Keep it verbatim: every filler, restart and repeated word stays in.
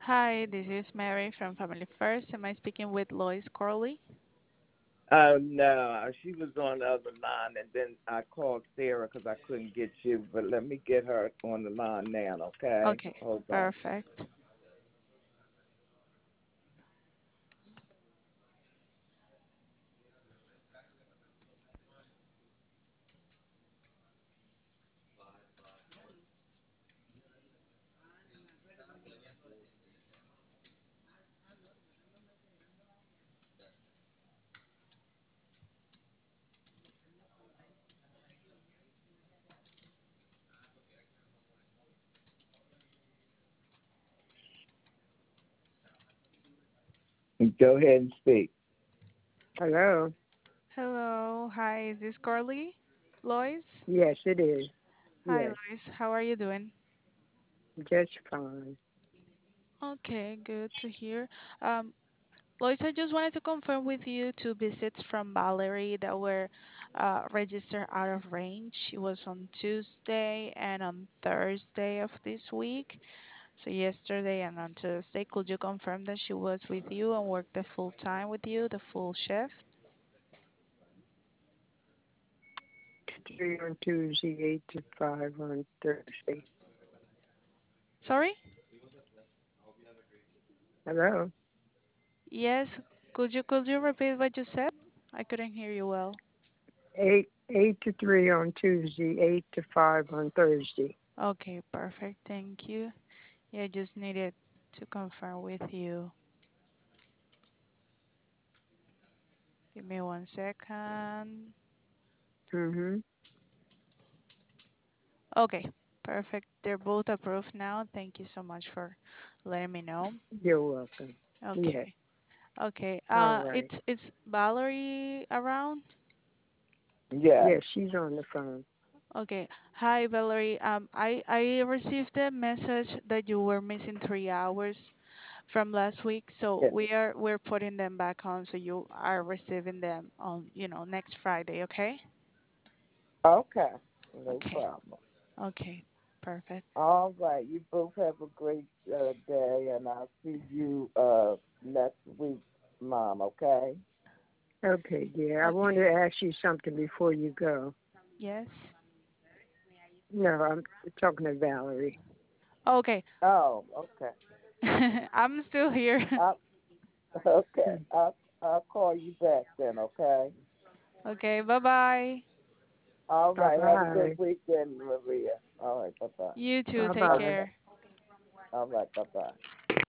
Hi, this is Mary from Family First. Am I speaking with Lois Corley? Oh no, she was on the other line, and then I called Sarah because I couldn't get you. But let me get her on the line now, okay? Okay, Hold on. perfect. Go ahead and speak. Hello. Hello, hi, is this Corley? Lois? Yes, it is. Hi, Yes, Lois. How are you doing? just fine. Okay, good to hear. Um, Lois, I just wanted to confirm with you two visits from Valerie that were uh, registered out of range. She was on Tuesday and on Thursday of this week. So yesterday and on Tuesday, could you confirm that she was with you and worked the full time with you, the full shift? Three on Tuesday, eight to five on Thursday. Sorry? Hello. Yes, could you could you repeat what you said? I couldn't hear you well. Eight eight to three on Tuesday, eight to five on Thursday. Okay, perfect. Thank you. Yeah, just needed to confirm with you. Give me one second. Mhm. Okay, perfect. They're both approved now. Thank you so much for letting me know. You're welcome. Yes. Okay. Okay. All Uh right. it's it's Valerie around? Yes. Yes, she's on the phone. Okay. Hi Valerie. Um I I received a message that you were missing three hours from last week, so Yes. we are we're putting them back on, so you are receiving them on, you know, next Friday, okay? Okay. No Okay. problem. Okay. Perfect. All right. You both have a great uh, day, and I'll see you uh, next week, Mom. Okay. Okay, dear. I wanted Okay. to ask you something before you go. Yes. No, I'm talking to Valerie. Okay. Oh, okay. I'm still here. I, okay. I'll I'll call you back then. Okay. Okay. Bye-bye. All Bye right. Have a good bye. weekend, Maria. All right. Bye bye. You too. Bye Take Okay. bye. care. All right. Bye bye.